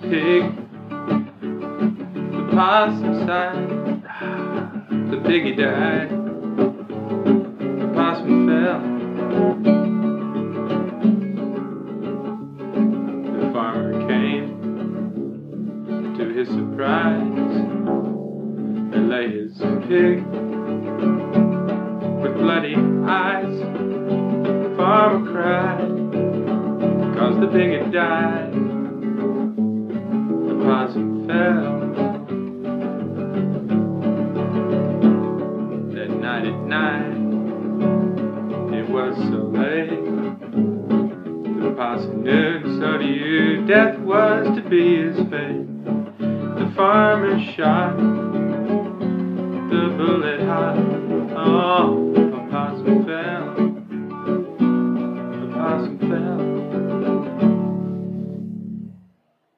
pig. The possum sighed. The piggy died. The possum fell. The farmer came. To his surprise, there lay his pig with bloody eyes. The farmer cried, 'cause the pig had died. The possum fell. That night at night, it was so late. The possum knew, so do you, death was to be his fate. The farmer shot the bullet hot. Oh, the possum fell. The possum fell.